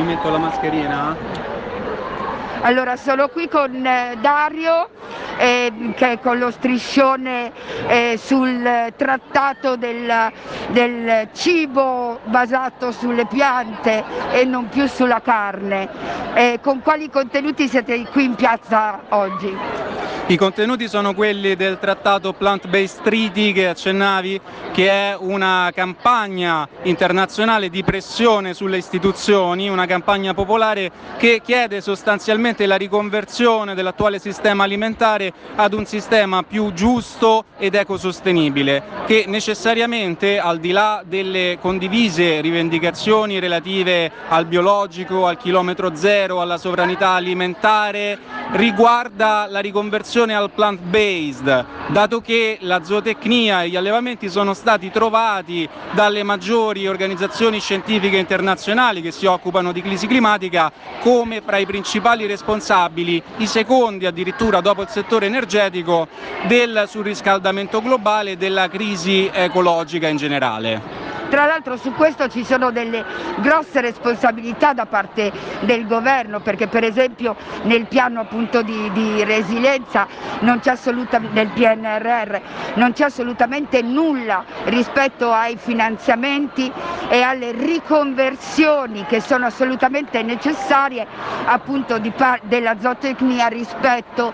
metto la mascherina? Allora, sono qui con Dario che è con lo striscione sul trattato del cibo basato sulle piante e non più sulla carne. Con quali contenuti siete qui in piazza oggi? I contenuti sono quelli del trattato Plant-Based Treaty che accennavi, che è una campagna internazionale di pressione sulle istituzioni, una campagna popolare che chiede sostanzialmente la riconversione dell'attuale sistema alimentare ad un sistema più giusto ed ecosostenibile, che necessariamente, al di là delle condivise rivendicazioni relative al biologico, al chilometro zero, alla sovranità alimentare, riguarda la riconversione al plant-based, dato che la zootecnia e gli allevamenti sono stati trovati dalle maggiori organizzazioni scientifiche internazionali che si occupano di crisi climatica come fra i principali responsabili, i secondi addirittura dopo il settore energetico, del surriscaldamento globale e della crisi ecologica in generale. Tra l'altro su questo ci sono delle grosse responsabilità da parte del governo, perché per esempio nel piano appunto di resilienza non c'è assolutamente, nel PNRR non c'è assolutamente nulla rispetto ai finanziamenti e alle riconversioni che sono assolutamente necessarie appunto della zootecnia rispetto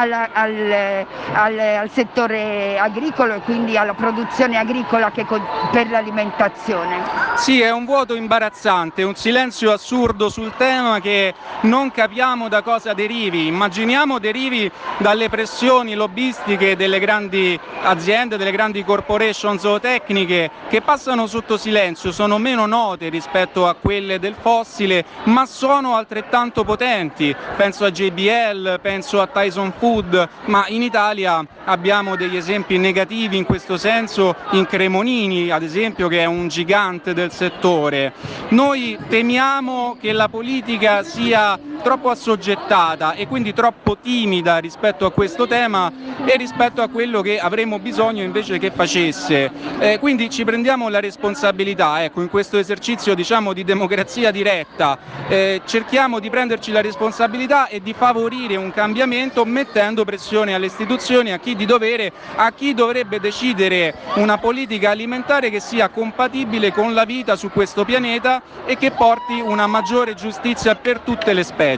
al settore agricolo e quindi alla produzione agricola per l'alimentazione. Sì, è un vuoto imbarazzante, un silenzio assurdo sul tema che non capiamo da cosa derivi. Immaginiamo derivi dalle pressioni lobbistiche delle grandi aziende, delle grandi corporation zootecniche che passano sotto silenzio, sono meno note rispetto a quelle del fossile, ma sono altrettanto potenti. Penso a JBL, penso a Tyson Food, ma in Italia abbiamo degli esempi negativi in questo senso in Cremonini, ad esempio, che è un gigante del settore. Noi temiamo che la politica sia troppo assoggettata e quindi troppo timida rispetto a questo tema e rispetto a quello che avremmo bisogno invece che facesse. Quindi ci prendiamo la responsabilità, ecco, in questo esercizio diciamo di democrazia diretta, cerchiamo di prenderci la responsabilità e di favorire un cambiamento mettendo pressione alle istituzioni, a chi di dovere, a chi dovrebbe decidere una politica alimentare che sia compatibile con la vita su questo pianeta e che porti una maggiore giustizia per tutte le specie.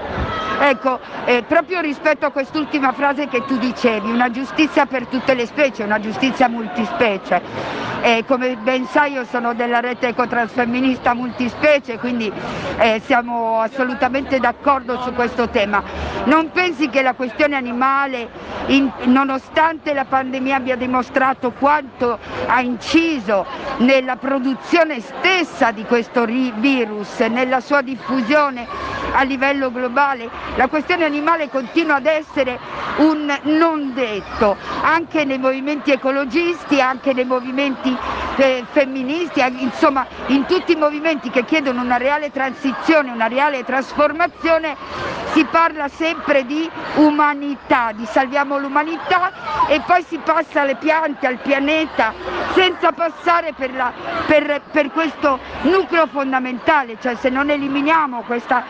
Ecco, proprio rispetto a quest'ultima frase che tu dicevi, una giustizia per tutte le specie, una giustizia multispecie. Come ben sai io sono della rete ecotransfemminista multispecie, quindi siamo assolutamente d'accordo su questo tema. Non pensi che la questione animale, nonostante la pandemia abbia dimostrato quanto ha inciso nella produzione stessa di questo virus, nella sua diffusione a livello globale, la questione animale continua ad essere un non detto, anche nei movimenti ecologisti, anche nei movimenti femministi, insomma in tutti i movimenti che chiedono una reale transizione, una reale trasformazione, si parla sempre di umanità, di salviamo l'umanità e poi si passa alle piante, al pianeta, senza passare per questo nucleo fondamentale, cioè se non eliminiamo questa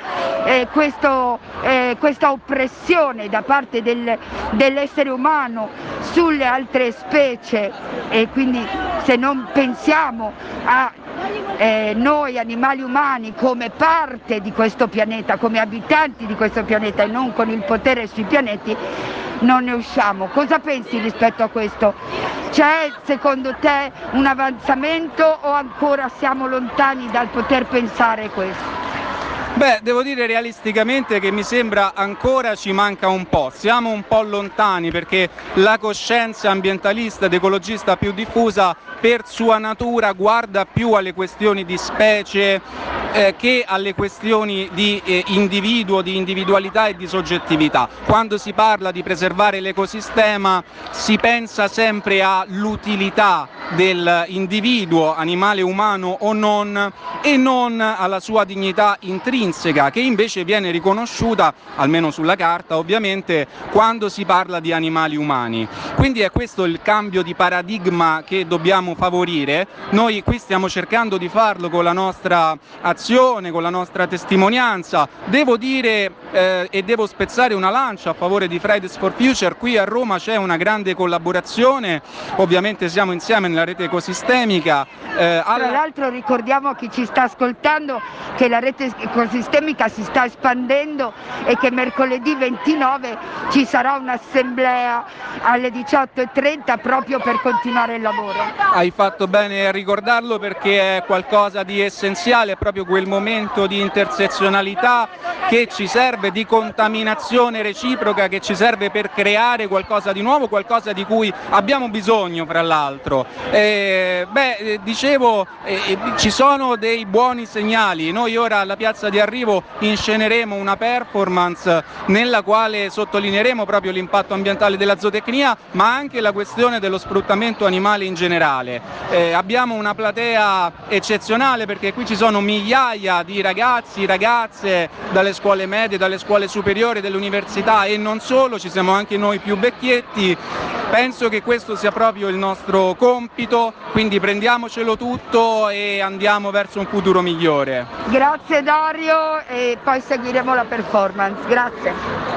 oppressione da parte dell'essere umano sulle altre specie e quindi se non pensiamo a noi animali umani come parte di questo pianeta, come abitanti di questo pianeta e non con il potere sui pianeti, non ne usciamo. Cosa pensi rispetto a questo? C'è secondo te un avanzamento o ancora siamo lontani dal poter pensare questo? Beh, devo dire realisticamente che mi sembra ancora ci manca un po', siamo un po' lontani perché la coscienza ambientalista ed ecologista più diffusa per sua natura guarda più alle questioni di specie che alle questioni di individuo, di individualità e di soggettività. Quando si parla di preservare l'ecosistema si pensa sempre all'utilità dell'individuo, animale, umano o non, e non alla sua dignità intrinseca, che invece viene riconosciuta, almeno sulla carta ovviamente, quando si parla di animali umani. Quindi è questo il cambio di paradigma che dobbiamo favorire. Noi qui stiamo cercando di farlo con la nostra azione collaborazione, con la nostra testimonianza. Devo dire e devo spezzare una lancia a favore di Fridays for Future. Qui a Roma c'è una grande collaborazione, ovviamente siamo insieme nella rete ecosistemica. Tra l'altro ricordiamo a chi ci sta ascoltando che la rete ecosistemica si sta espandendo e che mercoledì 29 ci sarà un'assemblea alle 18:30 proprio per continuare il lavoro. Hai fatto bene a ricordarlo, perché è qualcosa di essenziale, è proprio quel momento di intersezionalità che ci serve, di contaminazione reciproca che ci serve per creare qualcosa di nuovo, qualcosa di cui abbiamo bisogno fra l'altro. Dicevo, ci sono dei buoni segnali. Noi ora alla Piazza di Arrivo insceneremo una performance nella quale sottolineeremo proprio l'impatto ambientale della zootecnia, ma anche la questione dello sfruttamento animale in generale. Abbiamo una platea eccezionale, perché qui ci sono migliaia di ragazzi, ragazze dalle scuole medie, dalle scuole superiori, dell'università e non solo, ci siamo anche noi più vecchietti. Penso che questo sia proprio il nostro compito, quindi prendiamocelo tutto e andiamo verso un futuro migliore. Grazie Dario, e poi seguiremo la performance. Grazie.